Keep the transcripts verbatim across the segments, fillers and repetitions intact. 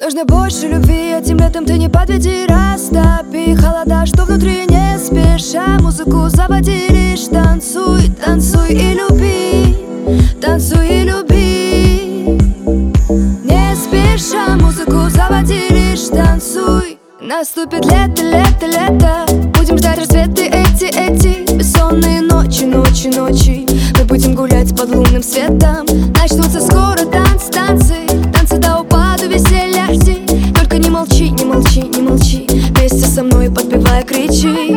Нужно больше любви, этим летом ты не подведи. Растопи холода, что внутри, не спеша музыку заводи. Лишь танцуй, танцуй и люби, танцуй и люби. Не спеша музыку заводи, лишь танцуй. Наступит лето, лето, лето. Будем ждать рассветы эти, эти бессонные ночи, ночи, ночи. Мы будем гулять под лунным светом. Начнутся скоро танцы, танцы, танцы до упаду, веселья жди. Только не молчи, не молчи, не молчи. Вместе со мной подпевая кричи.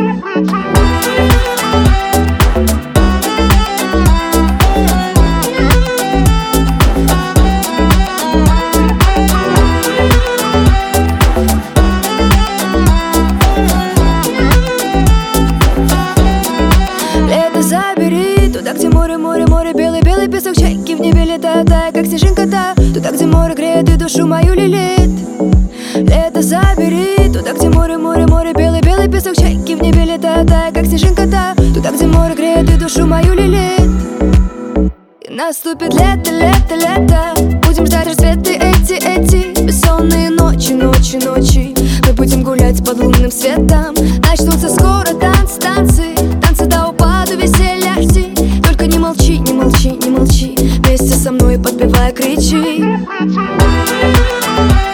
Забери туда, где море, море, море, белый, белый песок, чайки в небе летают, тая, как снежинка-то. Туда, где море греет и душу мою лилит. Лето забери туда, где море, море, море, белый, белый песок, чайки в небе летают, тая, как снежинка-то. Туда, где море греет и душу мою лилит. И наступит лето, лето, лето. Будем ждать рассветы эти, эти бессонные ночи, ночи, ночи. Мы будем гулять под лунным светом. Начнутся скоро танцы, танцы, танцы до упаду, веселья жди. Только не молчи, не молчи, не молчи. Вместе со мной подпевая кричи.